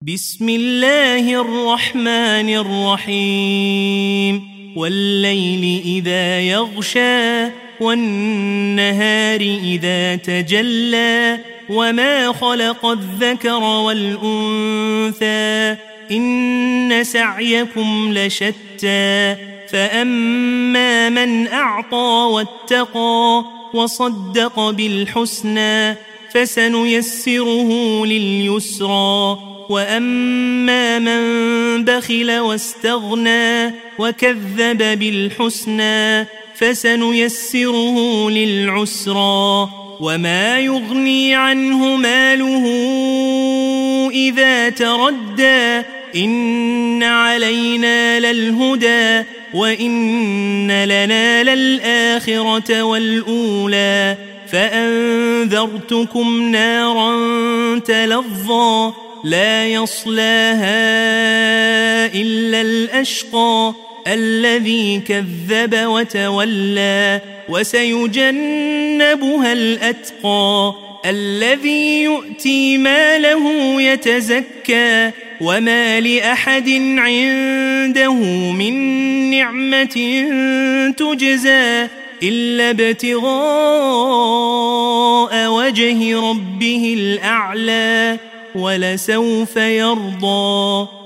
بسم الله الرحمن الرحيم والليل إذا يغشى والنهار إذا تجلى وما خلق الذكر والأنثى إن سعيكم لشتى فأما من أعطى واتقى وصدق بالحسنى فسنيسره لليسرى وأما من بخل واستغنى وكذب بالحسنى فسنيسره للعسرى وما يغني عنه ماله إذا تردى إن علينا للهدى وإن لنا للآخرة والأولى فأنذرتكم نارا تلظى لا يصلاها إلا الأشقى الذي كذب وتولى وسيجنبها الأتقى الذي يؤتي ماله يتزكى وما لأحد عنده من نعمة تجزى إلا ابتغاء وجه ربه الأعلى ولسوف يرضى.